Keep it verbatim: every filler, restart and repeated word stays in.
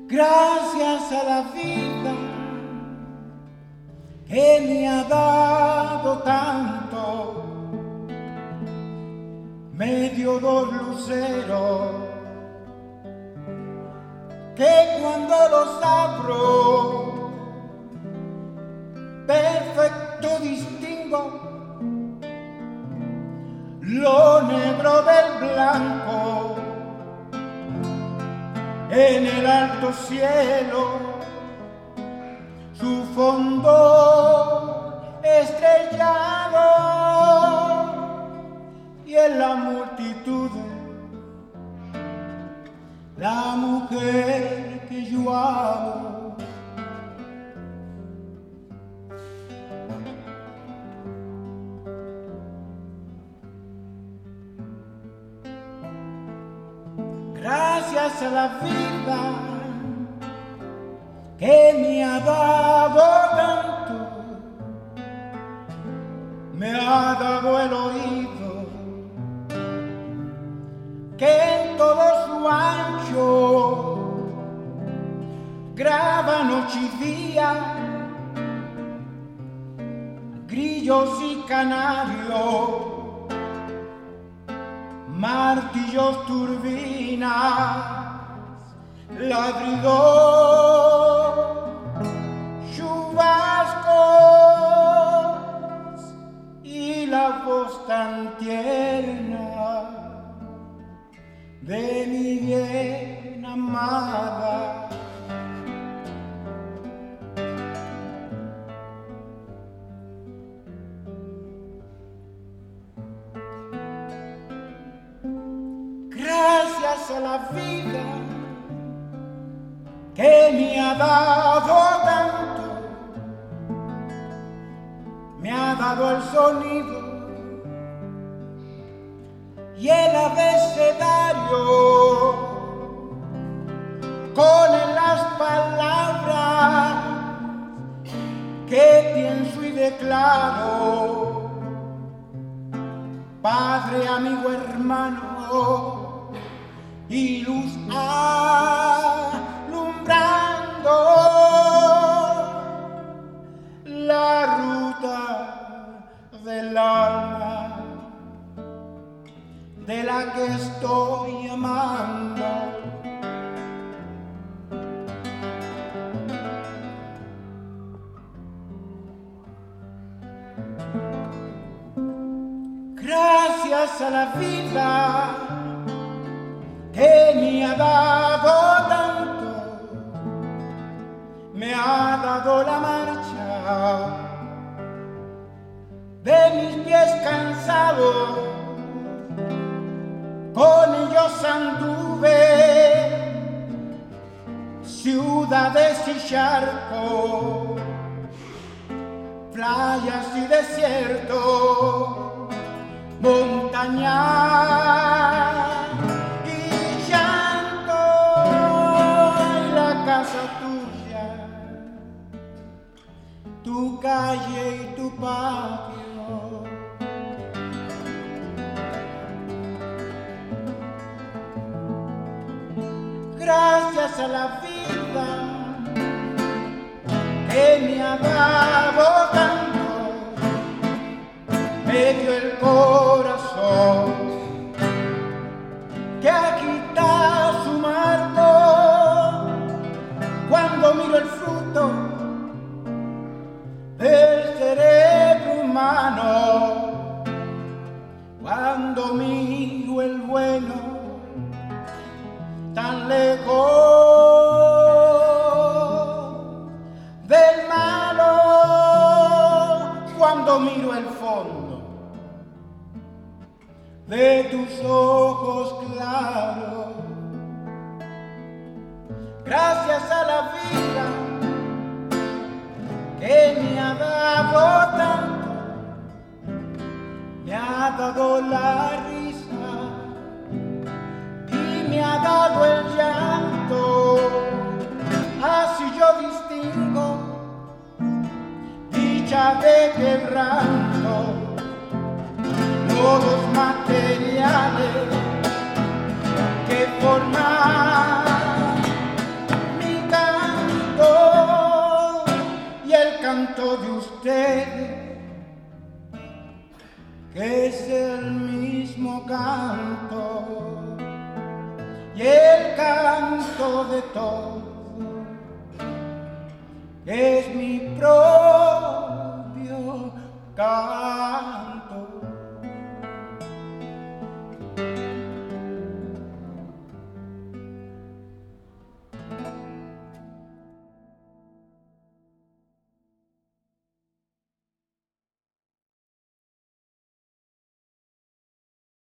Gracias a la vida que me ha dado tanto, me dio dos luceros que cuando los abro perfecto distingo lo negro del blanco. En el alto cielo, su fondo estrellado, y en la multitud, la mujer que yo amo. Gracias a la vida que me ha dado tanto, me ha dado el oído que en todo su ancho graba noche y día, grillos y canarios, martillos, turbinas, ladridos, chubascos y la voz tan tierna de mi bien amada. Gracias a la vida que me ha dado tanto, me ha dado el sonido y el abecedario, con las palabras que pienso y declaro. Padre, amigo, hermano y luz alumbrando la ruta del alma de la que estoy amando. Gracias a la vida que me ha dado tanto, me ha dado la marcha de mis pies cansados, con ellos anduve ciudades y charcos, playas y desiertos, montañas y llanto, y la casa tuya, tu calle y tu patio. Gracias a la vida que me ha dado tanto, me dio el corazón que agita su marco cuando miro el fruto del cerebro humano, cuando miro el bueno tan lejos del malo, cuando miro el fondo de tus ojos claros. Gracias a la vida que me ha dado tanto, me ha dado la risa y me ha dado el llanto. Así yo distingo dicha de quebranto, lodos materiales que forman mi es el mismo canto y el canto de todos, es mi propio